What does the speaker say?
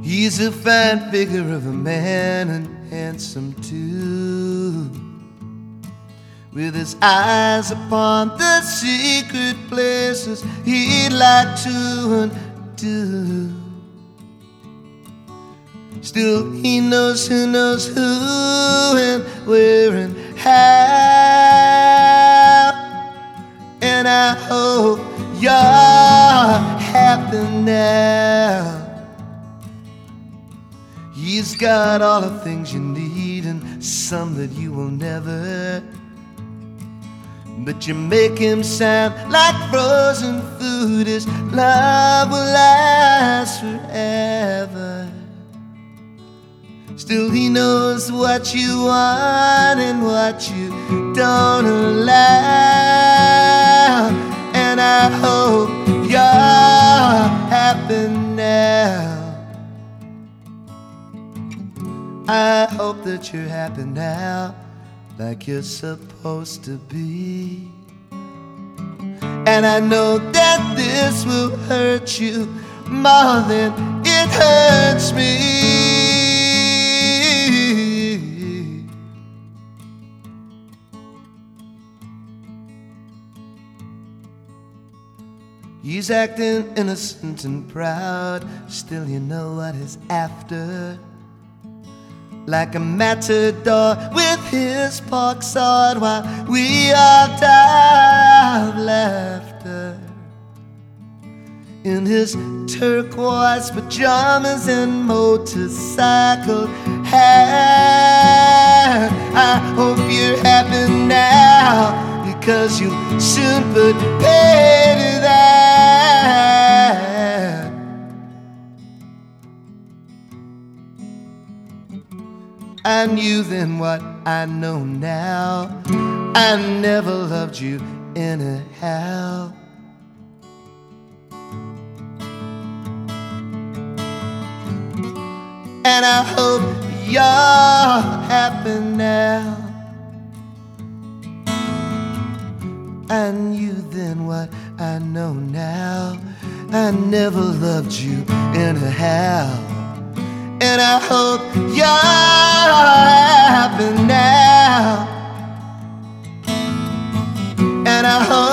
He's a fine figure of a man and handsome too, with his eyes upon the secret places he'd like to undo. Still he knows who and where and how, and I hope you're happy now. He's got all the things you need and some that you will never, but you make him sound like frozen food. His love will last forever. Still he knows what you want and what you don't allow, and I hope you're happy now. I hope that you're happy now, like you're supposed to be. And I know that this will hurt you more than it hurts me. He's acting innocent and proud, still you know what he's after. Like a matador with his pork sword, while we all die of laughter. In his turquoise pajamas and motorcycle hat, I hope you're happy now, because you'll soon put pay to that. I knew then what I know now, I never loved you anyhow. And I hope you're happy now. I knew then what I know now, I never loved you anyhow. And I hope you're happy now. And I hope